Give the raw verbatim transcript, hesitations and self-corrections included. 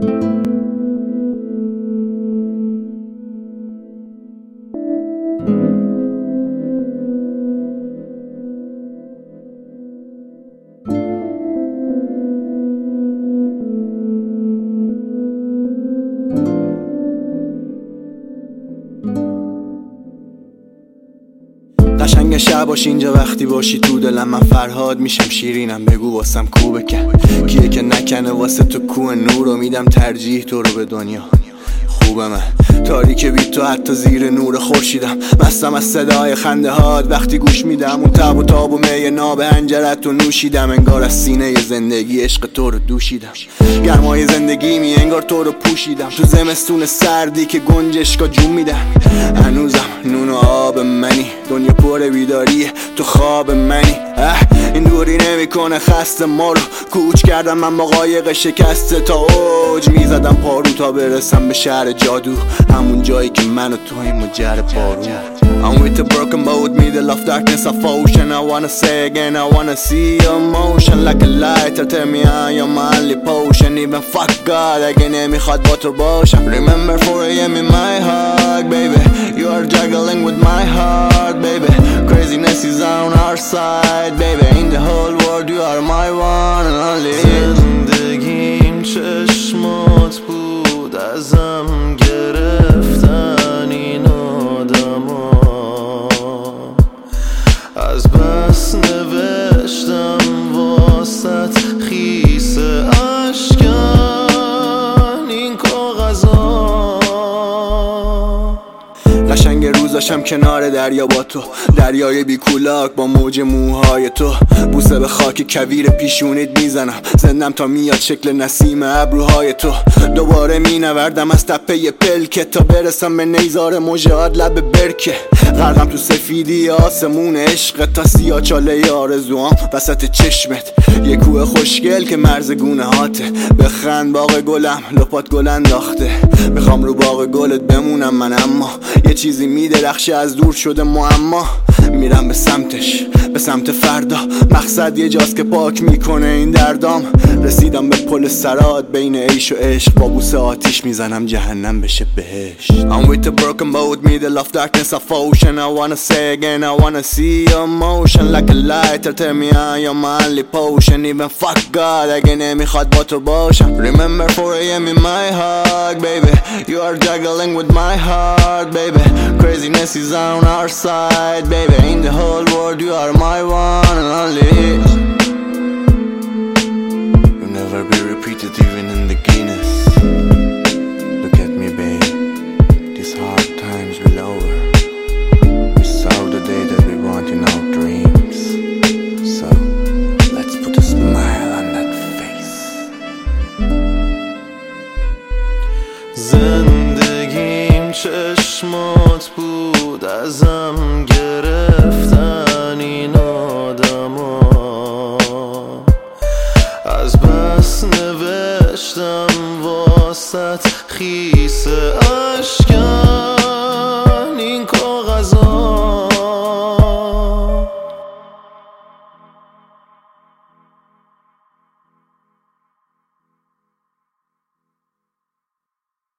قشنگ شب باش اینجا وقتی باشی تو دلم، من فرهاد میشم شیرینم بگو واسم کو بکن، کیه که نکنه واسه تو کوه نورو میدم ترجیح تو رو به دنیا. خوبه من تاریک بی تو حتی زیر نور خورشیدم، مستم از صدای خنده هات وقتی گوش میدم، اون تب و تاب و می ناب هنجرت رو نوشیدم، انگار از سینه زندگی عشق تو رو دوشیدم، گرمای زندگی می انگار تو رو پوشیدم، تو زمستون سردی که گنجشکا جون میدم، هنوزم نون و آب منی، دنیا پر بیداریه تو خواب منی، این دوری نمیکنه خسته ما رو، کوچ کردم من با قایق شکسته تا اوج، میزدم پارو تا برسم به شهر جادو، همون جایی که من و تویم مجر بارون. I'm with a broken boat, middle of darkness of ocean. I wanna say again, I wanna see your motion like a lighter, tell me I am my only potion. Even fuck God, اگه نمیخواد با تو باشم. Remember four a m in my heart, baby. You are juggling with my heart, baby. Craziness is on our side, baby. In the whole world you are my one and only. زندگیم چشمات بود ازم گرفتن این آدما، از بس نوشتم واسط خیس اشکن این کاغذا. قشنگ روزاشم کنار دریا با تو، دریای بی کولاک با موج موهای تو، بوسه به خاک کویر پیشونیت میزنم، زندم تا میاد شکل نسیم ابروهای تو، دوباره مینوردم از تپه پلکه تا برسم به نیزار مژه‌ات لب برکه، غرقم تو سفیدی آسمون عشق تا سیاه چاله آرزوام وسط چشمت، یه کوه خوشگل که مرز گونه هاته، بخند باغ گلم لپات گل انداخته، میخوام رو باغ گلت بمونم من، اما یه چیزی میدرخشه از دور شده معما، میرم به سمتش به سمت فردا، مقصد یه جاست که پاک میکنه این دردام، رسیدم به پل سرات بین عیش و عشق، با بوسه آتیش میزنم جهنم بشه بهشت. I'm with a broken boat, middle of darkness of ocean. I wanna say again, I wanna see your motion like a lighter, tell me I am my only potion. Even fuck God, اگه نمیخواد با تو باشم. Remember four a m in my heart, baby. You are juggling with my heart, baby. Craziness is on our side, baby. In the whole world you are my one and only.